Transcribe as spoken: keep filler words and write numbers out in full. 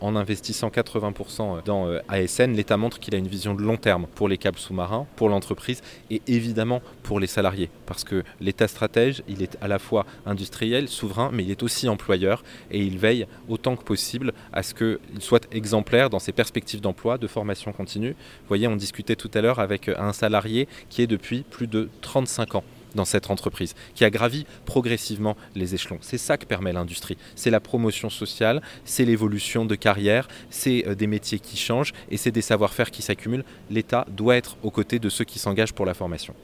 En investissant quatre-vingts pour cent dans euh, A S N, l'État montre qu'il a une vision de long terme pour les câbles sous-marins, pour l'entreprise et évidemment pour les salariés. Parce que l'État stratège, il est à la fois industriel, souverain, mais il est aussi employeur et il veille autant que possible à ce qu'il soit exemplaire dans ses perspectives d'emploi, de formation continue. Vous voyez, on discutait tout à l'heure avec un salarié qui est depuis plus de trente-cinq ans dans cette entreprise, qui a gravi progressivement les échelons. C'est ça que permet l'industrie. C'est la promotion sociale, c'est l'évolution de carrière, c'est des métiers qui changent et c'est des savoir-faire qui s'accumulent. L'État doit être aux côtés de ceux qui s'engagent pour la formation.